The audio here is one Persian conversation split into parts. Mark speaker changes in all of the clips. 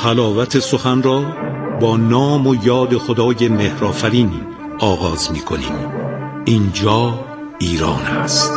Speaker 1: حلاوت سخن را با نام و یاد خدای مهرآفرین آغاز می‌کنیم. اینجا ایران است.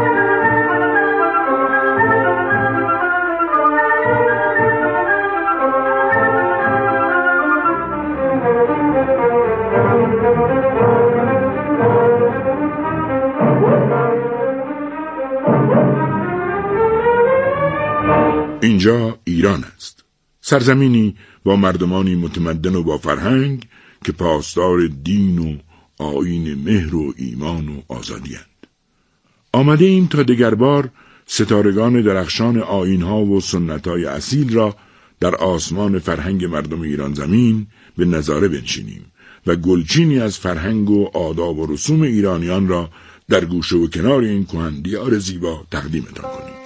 Speaker 2: اینجا ایران است. سرزمینی با مردمانی متمدن و با فرهنگ که پاسدار دین و آیین مهر و ایمان و آزادی اند. آمده ایم تا دگربار ستارگان درخشان آیین‌ها و سنت‌های اصیل را در آسمان فرهنگ مردم ایران زمین به نظاره بنشینیم و گلچینی از فرهنگ و آداب و رسوم ایرانیان را در گوشه و کنار این کهن‌دیار زیبا تقدیمتان کنیم.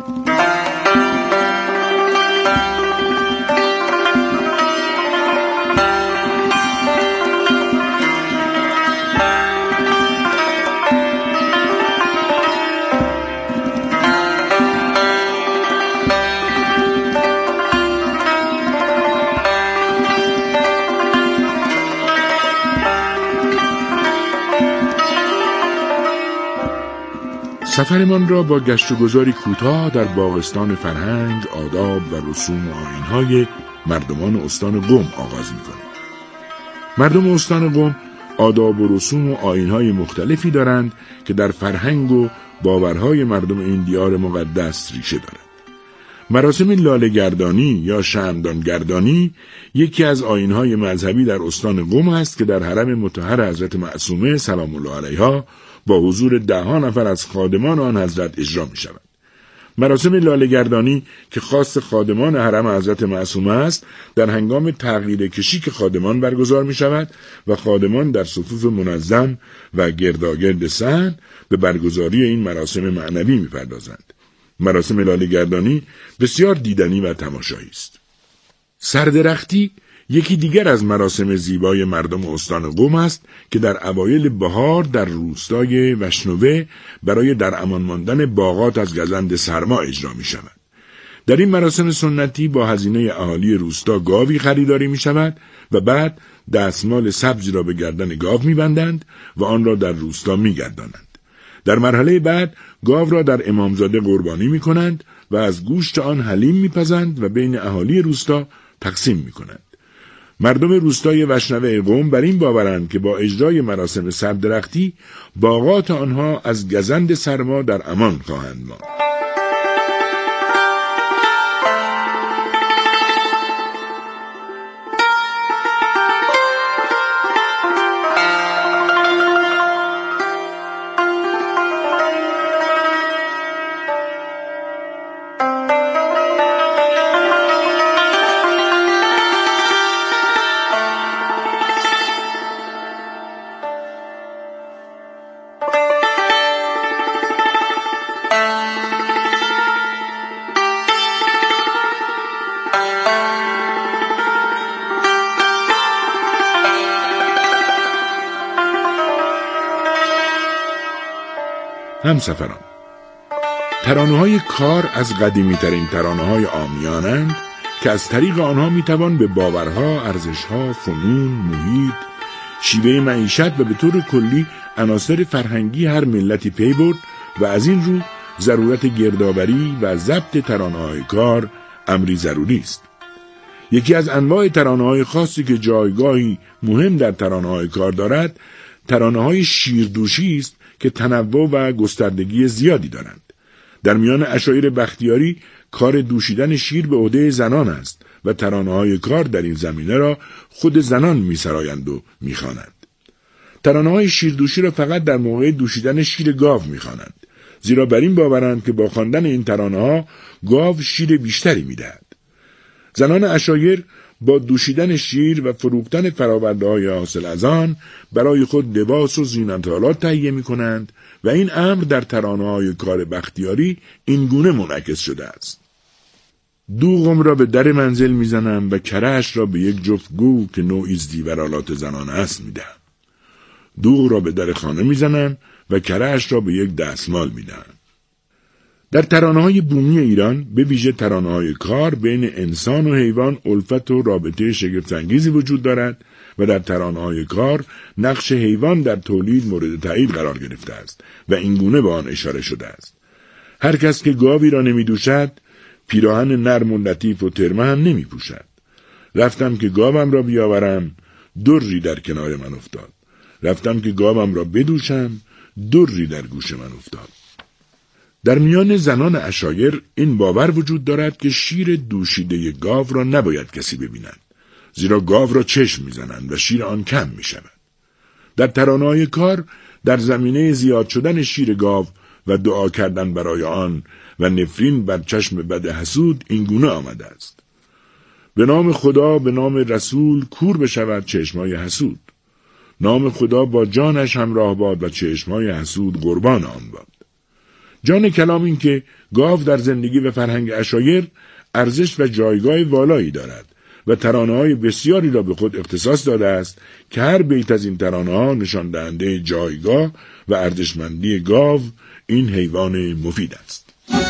Speaker 2: سفرمان را با گشت و گذاری کوتاه در باغستان فرهنگ، آداب و رسوم و آیین‌های مردمان استان قم آغاز می‌کنیم. مردم استان قم آداب و رسوم و آیین‌های مختلفی دارند که در فرهنگ و باورهای مردم این دیار مقدس ریشه دارند. مراسم لاله گردانی یا شمعدان گردانی یکی از آیین‌های مذهبی در استان قم است که در حرم مطهر حضرت معصومه سلام الله علیها با حضور 10 نفر از خادمان آن حضرت اجرا می شود. مراسم لاله گردانی که خاص خادمان حرم حضرت معصومه است در هنگام تغییر کشیک خادمان برگزار می شود و خادمان در صفوف منظم و گرداگرد صحن به برگزاری این مراسم معنوی می پردازند. مراسم لاله گردانی بسیار دیدنی و تماشایی است. سردرختی یکی دیگر از مراسم زیبای مردم استان قم است که در اوایل بهار در روستای وشنوه برای در امان ماندن باغات از گزند سرما اجرا می شود. در این مراسم سنتی با هزینه اهالی روستا گاوی خریداری می شود و بعد دستمال سبزی را به گردن گاو می بندند و آن را در روستا می گردانند. در مرحله بعد گاو را در امامزاده قربانی می کنند و از گوشت آن حلیم می پزند و بین اهالی روستا تقسیم می کنند. مردم روستای وشنوه قم بر این باورند که با اجرای مراسم سردرختی باغات آنها از گزند سرما در امان خواهند ماند. همسفران، ترانه‌های کار از قدیمی‌ترین ترانه‌های عامیانند که از طریق آنها می‌توان به باورها، ارزش‌ها، فنون، محیط، شیوه معیشت و به طور کلی عناصر فرهنگی هر ملتی پی برد و از این رو ضرورت گردآوری و ضبط ترانه‌های کار امری ضروری است. یکی از انواع ترانه‌های خاصی که جایگاهی مهم در ترانه‌های کار دارد، ترانه‌های شیردوشی است که تنوع و گستردگی زیادی دارند. در میان عشایر بختیاری کار دوشیدن شیر به عهده زنان است و ترانه‌های کار در این زمینه را خود زنان می‌سرایند و می‌خوانند. ترانه‌های شیردوشی را فقط در موقع دوشیدن شیر گاو می‌خوانند، زیرا بر این باورند که با خواندن این ترانه‌ها گاو شیر بیشتری می‌دهد. زنان عشایر با دوشیدن شیر و فروختن فرآورده‌های حاصل از آن برای خود لباس و زینت‌آلات تهیه می‌کنند و این امر در ترانه‌های کار بختیاری این گونه منعکس شده است: دوغم را به در منزل می‌زنم و کره‌اش را به یک جفت گو که نوعی زیورآلات زنانه است می‌دهم. دوغ را به در خانه می‌زنم و کره‌اش را به یک دستمال می‌دهم. در ترانه‌های بومی ایران به ویژه ترانه‌های کار بین انسان و حیوان الفت و رابطه شگفت‌انگیزی وجود دارد و در ترانه‌های کار نقش حیوان در تولید مورد تایید قرار گرفته است و این گونه به آن اشاره شده است. هر کس که گاوی را نمی‌دوشد پیراهن نرم و لطیف و ترمه هم نمی‌پوشد. رفتم که گاوم را بیاورم دری در کنار من افتاد. رفتم که گاوم را بدوشم دری در گوش من افتاد. در میان زنان عشایر این باور وجود دارد که شیر دوشیده گاو را نباید کسی ببیند، زیرا گاو را چشم میزنند و شیر آن کم می شود. در ترانه‌های کار در زمینه زیاد شدن شیر گاو و دعا کردن برای آن و نفرین بر چشم بد حسود این گونه آمده است: به نام خدا به نام رسول کور بشود چشمای حسود. نام خدا با جانش همراه باد و چشمای حسود قربان آن باد. جان کلام این که گاو در زندگی و فرهنگ عشایر ارزش و جایگاه والایی دارد و ترانه‌های بسیاری را به خود اختصاص داده است که هر بیت از این ترانه‌ها نشان دهنده جایگاه و ارزشمندی گاو، این حیوان مفید است.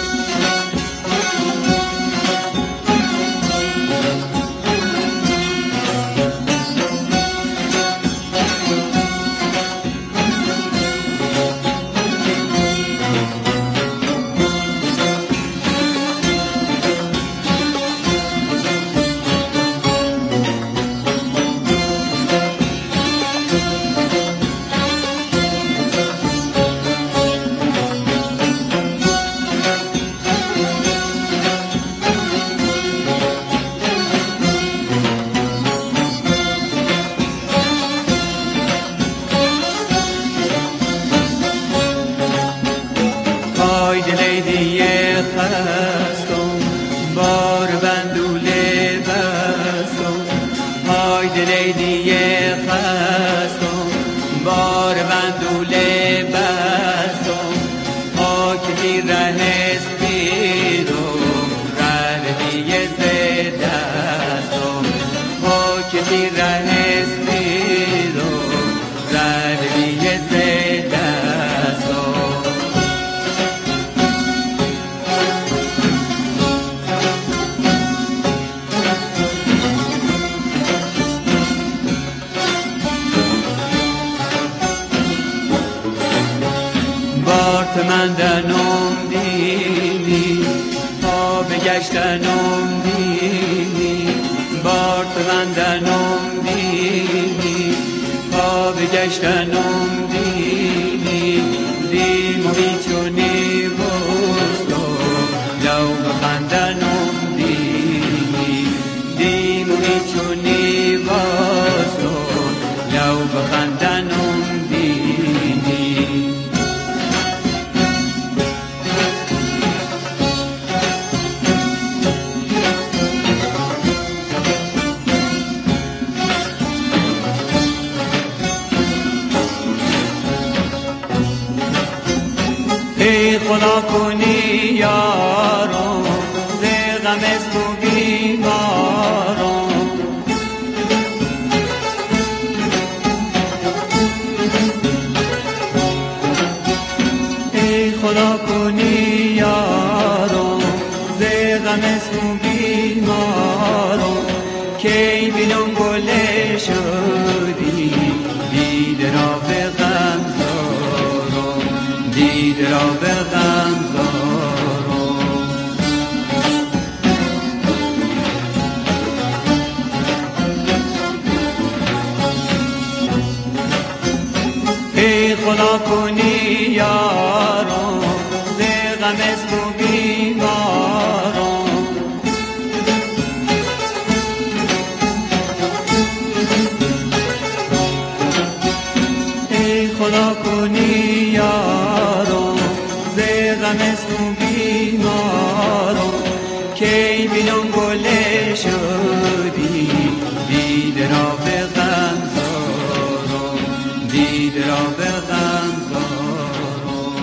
Speaker 3: ای خدا کنی یارم ز غم است و بیمارم، ای خدا کنی یارم ز غم است و بیمارم، کی بینم گل شدی دیده را به غم زارم، دیده را به غم زارم. ای خدا کنی یارم ز غم است و بیمارم، ای خدا کنی یارم ز غم است و بیمارم، کی بینم گل شدی دیده را به غم زارم، دیده را به غم زارم.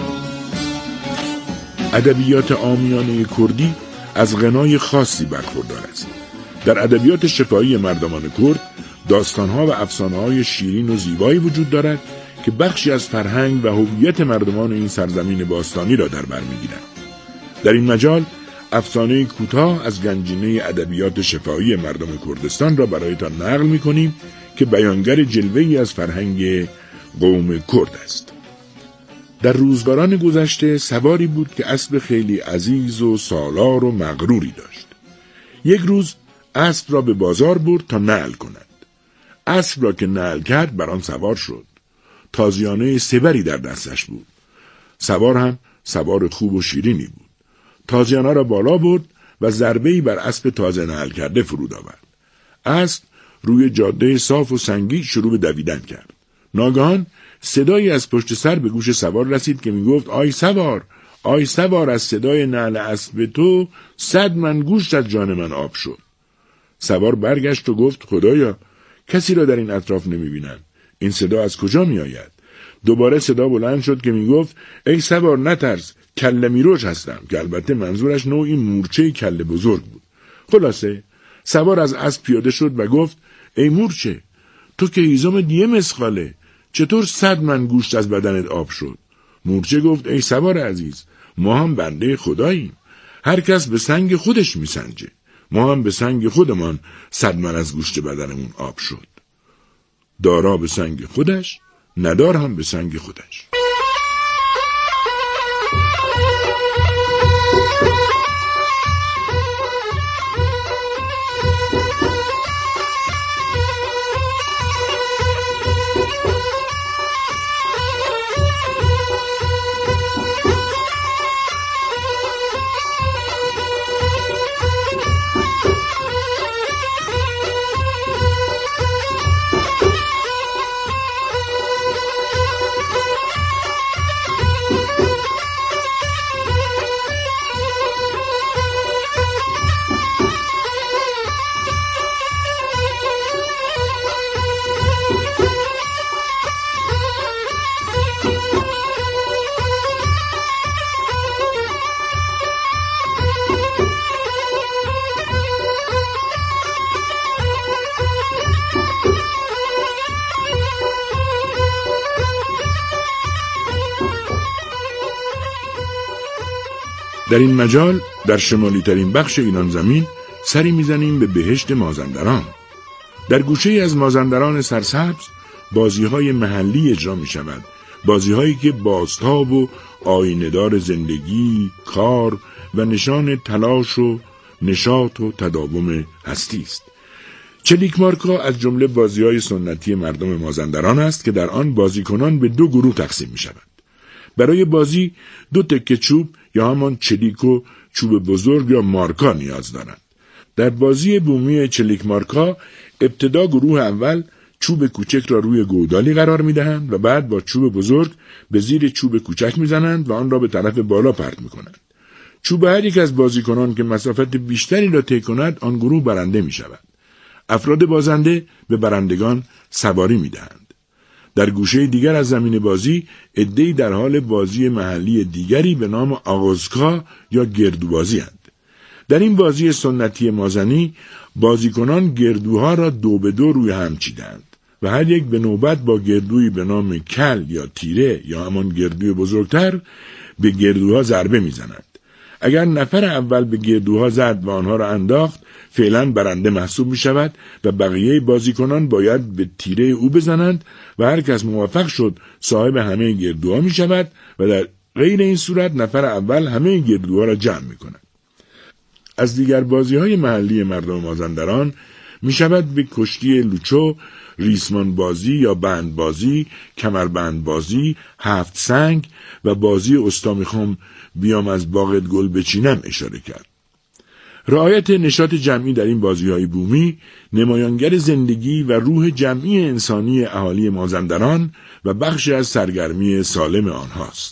Speaker 2: ادبیات عامیانه کردی از غنای خاصی برخوردار است. در ادبیات شفاهی مردمان کرد داستانها و افسانه‌های شیرین و زیبایی وجود دارد که بخشی از فرهنگ و هویت مردمان این سرزمین باستانی را در بر می‌گیرند. در این مجال افسانه کوتاه از گنجینه ادبیات شفاهی مردم کردستان را برایتان نقل می‌کنیم که بیانگر جلوه‌ای از فرهنگ قوم کرد است. در روزگاران گذشته سواری بود که اسب خیلی عزیز و سالار و مغروری داشت. یک روز اسب را به بازار برد تا نعل کند. اسب را که نعل کرد بر آن سوار شد. تازیانه سبری در دستش بود. سوار هم سوار خوب و شیرینی بود. تازیانه را بالا برد و ضربه‌ای بر اسب تازه نعل کرده فرود آورد. اسب روی جاده صاف و سنگی شروع به دویدن کرد. ناگهان صدایی از پشت سر به گوش سوار رسید که میگفت آی سوار، آی سوار، از صدای نعل اسب تو 100 من گوشت از جان من آب شد. سوار برگشت و گفت خدایا، کسی را در این اطراف نمیبینم. این صدا از کجا می آید؟ دوباره صدا بلند شد که میگفت ای سوار نترس، کله میروش هستم، که البته منظورش نوعی مورچه کله بزرگ بود. خلاصه سوار از اسب پیاده شد و گفت ای مورچه، تو که هیزم دیه مسخاله، چطور 100 من گوشت از بدنت آب شد؟ مورچه گفت ای سوار عزیز، ما هم بنده خداییم، هر کس به سنگ خودش میسنجه، ما هم به سنگ خودمان 100 من از گوشت بدنمون آب شد. دارا به سنگ خودش، ندار هم به سنگ خودش. در این مجال در شمالی ترین بخش ایران زمین سری میزنیم به بهشت مازندران. در گوشه از مازندران سرسبز بازی‌های محلی اجرا می‌شود، بازی‌هایی که بازتاب و آینه‌دار زندگی، کار و نشان تلاش و نشاط و تداوم هستی است. چلیکمارکا از جمله بازی‌های سنتی مردم مازندران است که در آن بازیکنان به 2 گروه تقسیم می‌شوند. برای بازی 2 تکه چوب یا همان چلیک و چوب بزرگ یا مارکا نیاز دارند. در بازی بومی چلیکمارکا ابتدا گروه اول چوب کوچک را روی گودالی قرار می‌دهند و بعد با چوب بزرگ به زیر چوب کوچک می‌زنند و آن را به طرف بالا پرت می‌کنند. چوب هر یک از بازیکنان که مسافت بیشتری را طی کند آن گروه برنده می‌شود. افراد بازنده به برندگان سواری می‌دهند. در گوشه دیگر از زمین بازی عده‌ای در حال بازی محلی دیگری به نام آغازکا یا گردوبازی اند. در این بازی سنتی مازنی بازیکنان گردوها را 2 به 2 روی هم چیدند و هر یک به نوبت با گردویی به نام کل یا تیره یا همان گردوی بزرگتر به گردوها ضربه میزنند. اگر نفر اول به گردوها زد و آنها را انداخت فعلا برنده محسوب می شود و بقیه بازیکنان باید به تیره او بزنند و هر کس موفق شد صاحب همه گردوها می شود و در غیر این صورت نفر اول همه گردوها را جمع می کند. از دیگر بازی‌های محلی مردم مازندران می شود به کشتی لوچو، ریسمان بازی یا بند بازی، کمربند بازی، 7 سنگ و بازی استا میخوام بیام از باغت گل بچینم اشاره کرد. رعایت نشاط جمعی در این بازی‌های بومی نمایانگر زندگی و روح جمعی انسانی اهالی مازندران و بخشی از سرگرمی سالم آنهاست.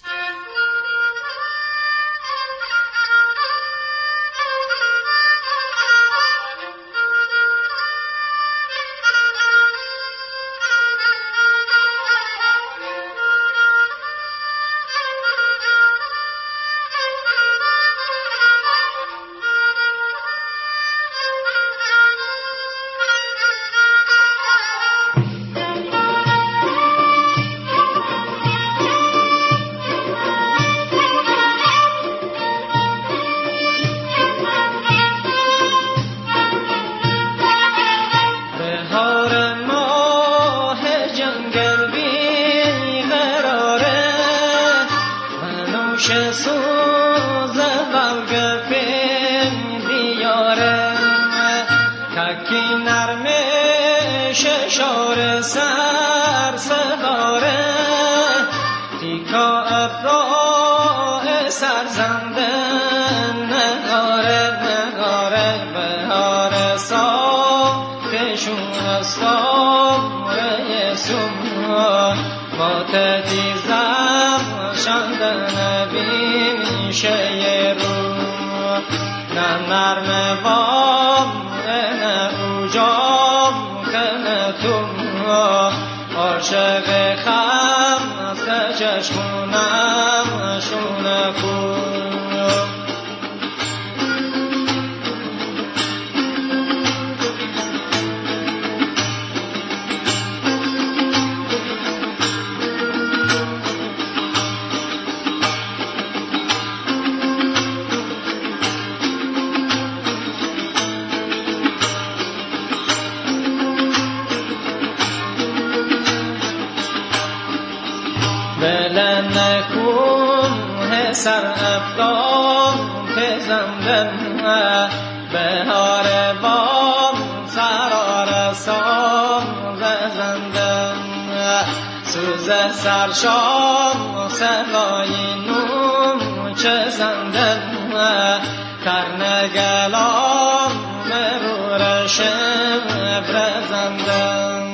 Speaker 4: منوش سوز بلگ پین دیاره ککی نرمش شار سر سواره تیکا افراه سرزنده نگاره نگاره بهار ساختشون استاره سوم با تدیزم شنده نبیشه رو نه نرم بام نه اوجام کنه تو عاشق خم از چشمونم شونه کن نکن سر افغان پزندن بهار بام سرار سام زندن سوز سرشام سوای نوم چه زندن کرنگلام مرور شبر زندن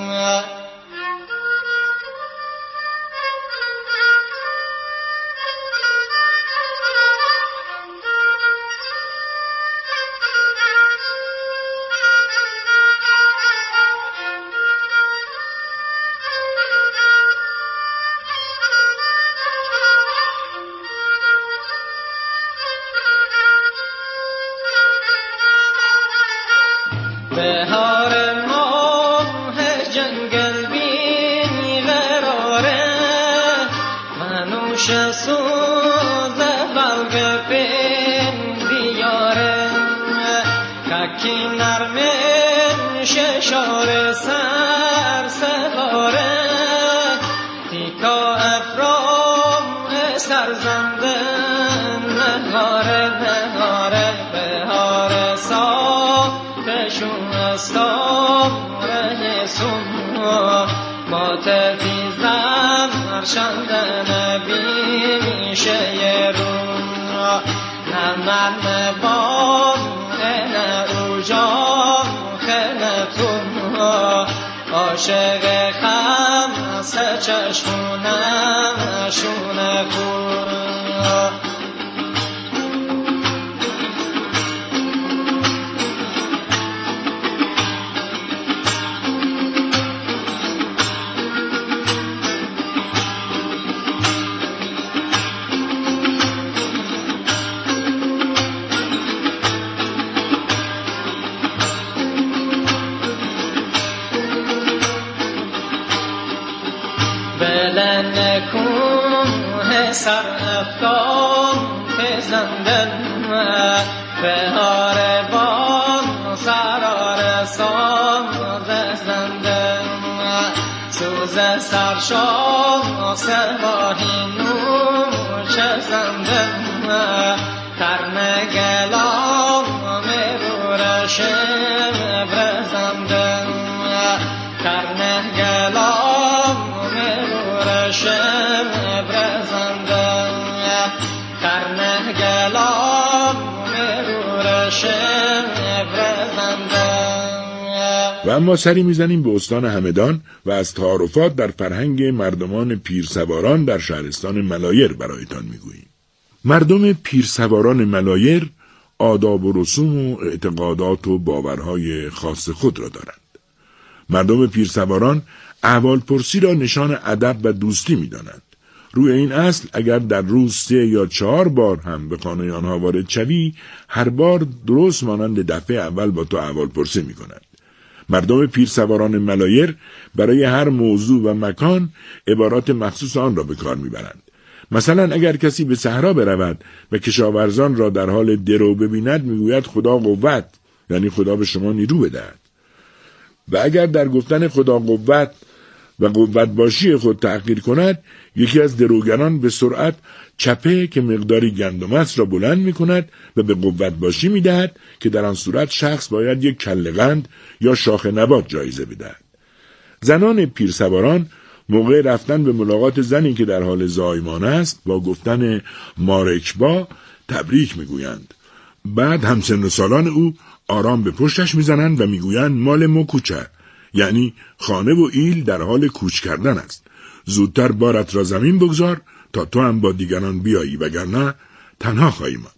Speaker 4: بهار ماه جنگل بینی قراره منوش سوز بلگ پین دیاره ککی نرمش شار سر سواره تیکا افرام سرزنده نهاره نهاره بهار شون استاره سوم با تفیزم مرشنده نبیشه رو نه من بام نه اوجام خنتون عاشق خم از چشمونم شونه کن نکن سر افغان پزندن بهار بام سرار سام زندن سوز سرشام سواهی نوم چه زندن کرنگلام مرور شبر زندن کرنگلام شبر زندن کرنگلام مرور شبر زندن.
Speaker 2: و اما سری میزنیم به استان همدان و از تعارفات در فرهنگ مردمان پیرسواران در شهرستان ملایر برایتان میگوییم. مردم پیرسواران ملایر آداب و رسوم و اعتقادات و باورهای خاص خود را دارند. مردم پیرسواران احوالپرسی را نشان ادب و دوستی می‌دانند. روی این اصل اگر در روز 3 یا 4 بار هم به خانه آنها وارد شوی، هر بار درست مانند دفعه اول با تو احوالپرسی می‌کنند. مردم پیرسواران ملایر برای هر موضوع و مکان عبارات مخصوص آن را به کار می‌برند. مثلا اگر کسی به صحرا برود و کشاورزان را در حال درو ببیند میگوید خدا قوت، یعنی خدا به شما نیرو بدهد. و اگر در گفتن خدا قوت و قوت باشی خود تحقیر کند، یکی از دروگران به سرعت چپه که مقداری گندم است را بلند می کند و به قوت باشی می دهد که در آن صورت شخص باید یک کله قند یا شاخ نبات جایزه بدهد. زنان پیرسواران موقع رفتن به ملاقات زنی که در حال زایمان است با گفتن مارکبا تبریک می گویند. بعد همسن و سالان او آرام به پشتش می زنند و می گویند مال مو کوچه، یعنی خانه و ایل در حال کوچ کردن است. زودتر بارت را زمین بگذار تا تو هم با دیگران بیایی، وگرنه تنها خواهی ماند.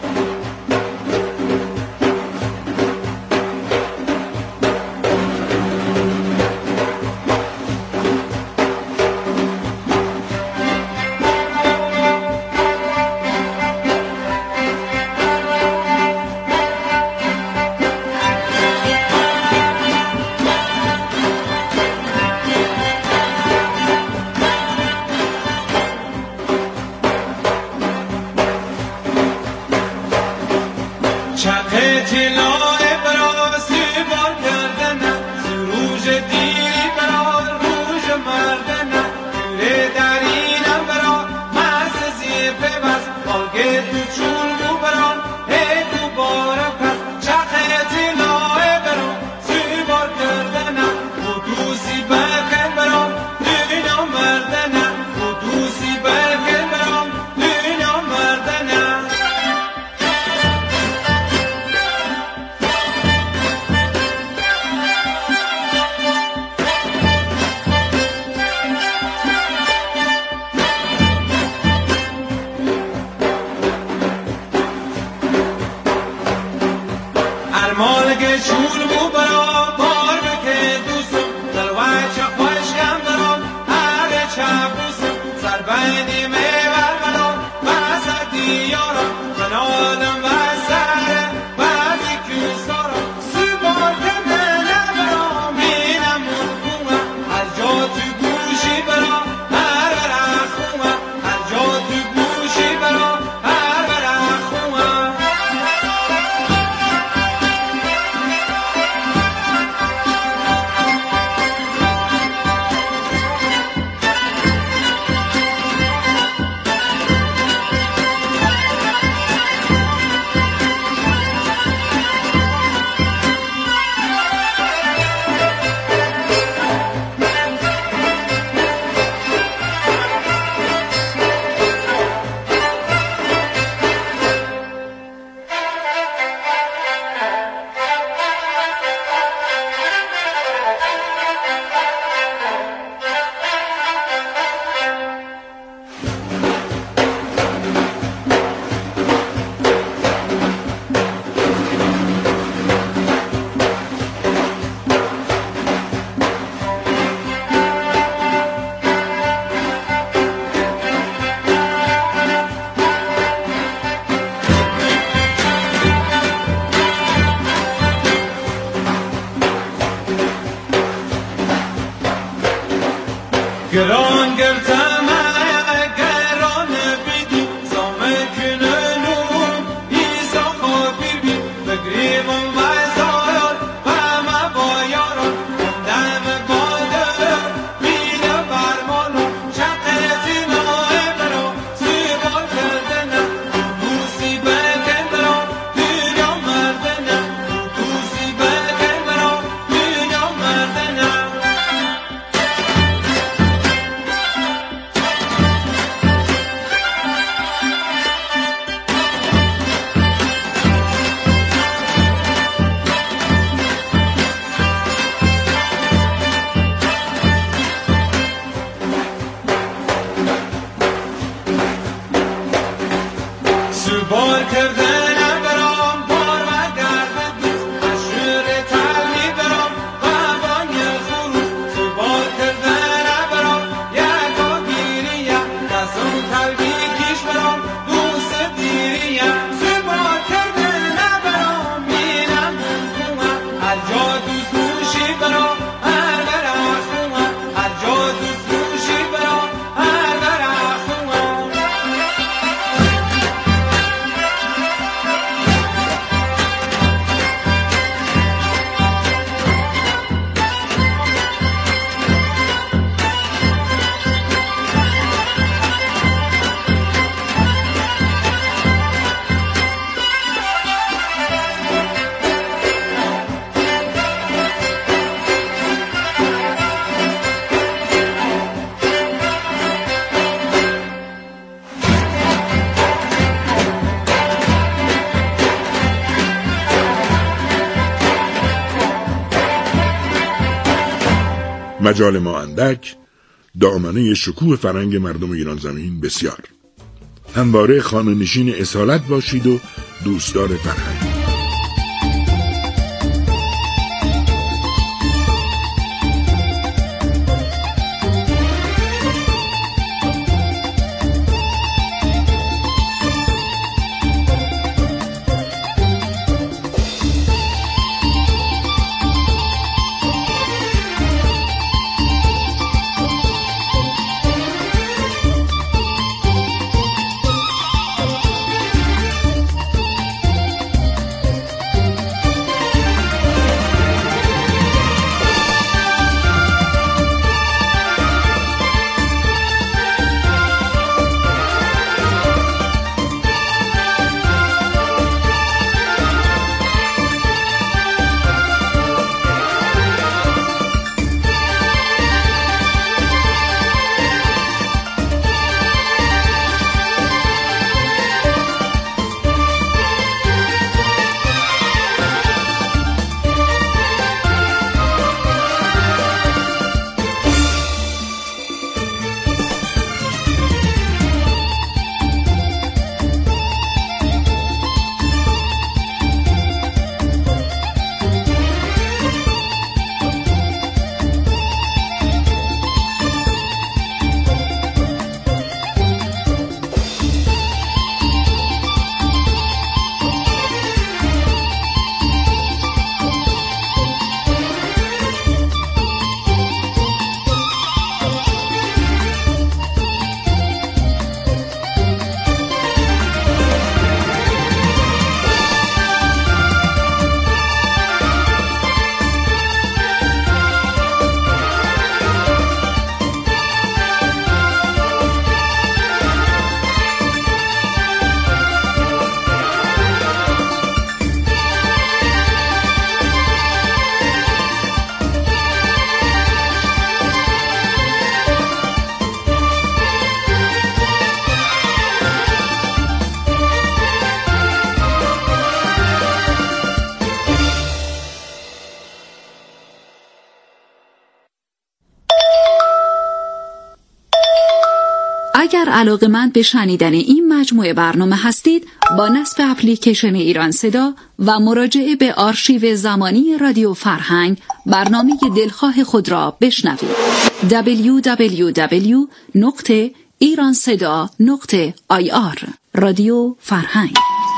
Speaker 3: گران گرتم گران بیدی زامه کننون ایسا خوابی بی بگریبم وزایان و ما بایاران دم باده بیده برمانو شقیتی نای برا سیبا کردنه دوسی بکن برا دنیا مردنه دوسی بکن برا دنیا مردنه سوبار کردن برام بار و گرد دوست اشور تلمی برام و بانگ خروس سوبار کردن برام یکا گیریه دستم تلبی کش برام دوست دیریه سوبار کردن برام مینم دوستومه هر جا دوست موشی برام هر برخومه هر جا دوست موشی برام هر برخومه
Speaker 2: مجال ما اندک، دامنه شکوه فرهنگ مردم ایران زمین بسیار. همواره خانه‌نشین اصالت باشید و دوستدار فرهنگ.
Speaker 5: اگر علاقه‌مند به شنیدن این مجموعه برنامه هستید، با نصب اپلیکیشن ایران صدا و مراجعه به آرشیو زمانی رادیو فرهنگ برنامه دلخواه خود را بشنوید. www.iranseda.ir رادیو فرهنگ.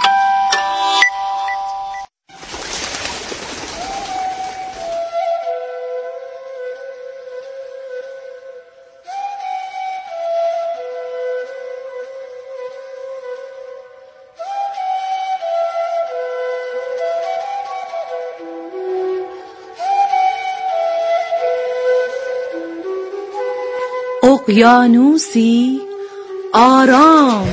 Speaker 6: اقیانوسی آرام،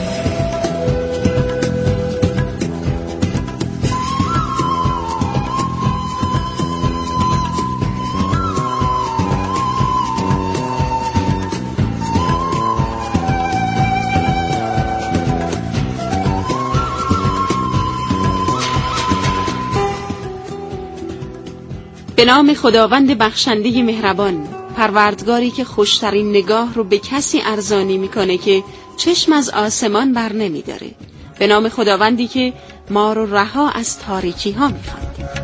Speaker 7: به نام خداوند بخشنده مهربان، پروردگاری که خوشترین نگاه رو به کسی ارزانی میکنه که چشم از آسمان بر نمیداره. به نام خداوندی که ما رو رها از تاریکی ها میخواد.